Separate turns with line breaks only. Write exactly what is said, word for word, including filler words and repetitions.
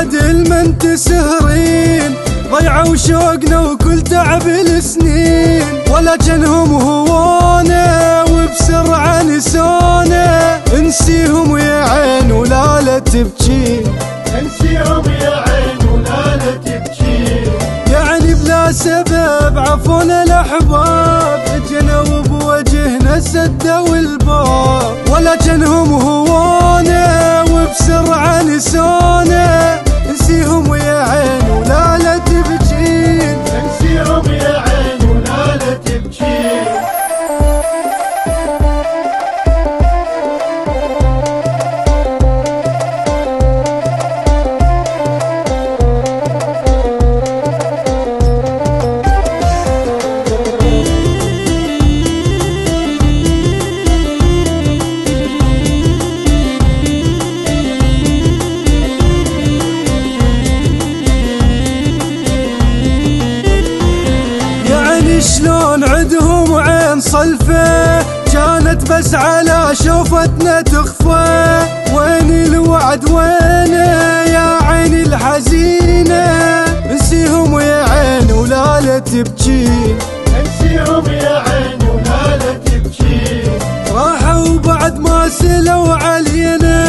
بدل ما انت سهرين ضيعوا شوقنا وكل تعب السنين، ولا جنهم هوانا وبسرعة نسونا. انسيهم يا عين ولا لا تبكين،
انسيهم يا عين ولا لا تبكين.
يعني بلا سبب عفونا الأحباب اجنا وبوجهنا سدوا الباب، ولا جنهم هوانا وبسرعة نسونا. انسيهم يا عين ولا لا تبكين،
انسيهم يا عين ولا لا تبكين.
شلون عدهم عين صلفة كانت بس على شوفتنا تخفى. وين الوعد وينه يا عين الحزينة، انسيهم يا عين ولا لا تبكين،
انسيهم يا عين ولا لا تبكين.
راحوا بعد ما سلوا علينا